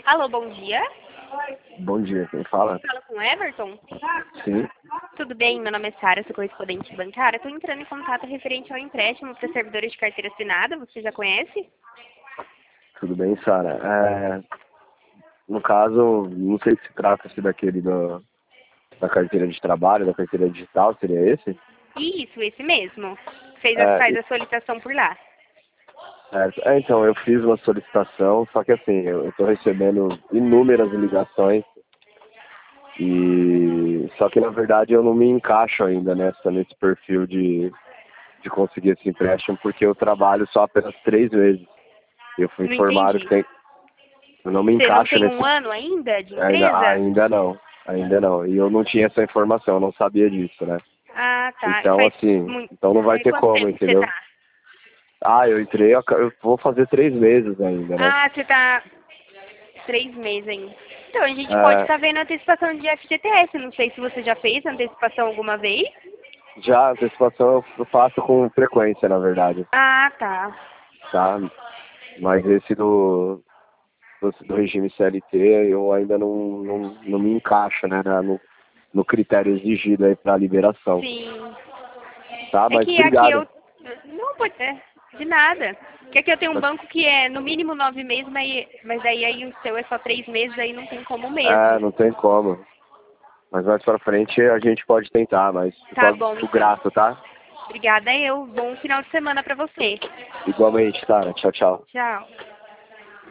Alô, bom dia. Bom dia, quem fala? Fala com o Everton? Sim, Tudo bem? Meu nome é Sara, sou correspondente bancária. Estou entrando em contato referente ao empréstimo para servidores de carteira assinada. Você já conhece? tudo bem, Sara. No caso, não sei se trata-se da carteira de trabalho, da carteira digital, seria esse? Isso, esse mesmo. É, Faz a solicitação por lá. então, eu fiz uma solicitação, só que assim, eu estou recebendo inúmeras ligações e só que na verdade eu não me encaixo ainda nesse perfil de conseguir esse empréstimo, porque eu trabalho só apenas 3 meses. Eu fui Não informado entendi. que eu não me Você não encaixo tem nesse. um ano ainda de Ainda, empresa? ainda não, ainda não. E eu não tinha essa informação, eu não sabia disso, né? Ah, tá. Então, assim, então não vai ter Quanto como, tempo que você entendeu? tá? Eu entrei, eu vou fazer 3 meses ainda, né? Ah, você tá 3 meses ainda. Então, a gente pode É, estar vendo a antecipação de FGTS. Não sei se você já fez antecipação alguma vez. já a antecipação eu faço com frequência, na verdade, Ah, tá. tá? Mas esse do regime CLT eu ainda não me encaixo, né, no critério exigido aí para liberação, Sim. tá? É Mas que aqui obrigado. eu. Não, pode ser. De nada. Porque aqui eu tenho um banco que é no mínimo 9 meses, mas aí o seu é só 3 meses, aí não tem como mesmo. Não tem como. Mas mais pra frente a gente pode tentar, mas Tá bom, fico então. grato, tá? Obrigada eu. Bom final de semana pra você. Igualmente, Sara. Tchau, tchau. Tchau.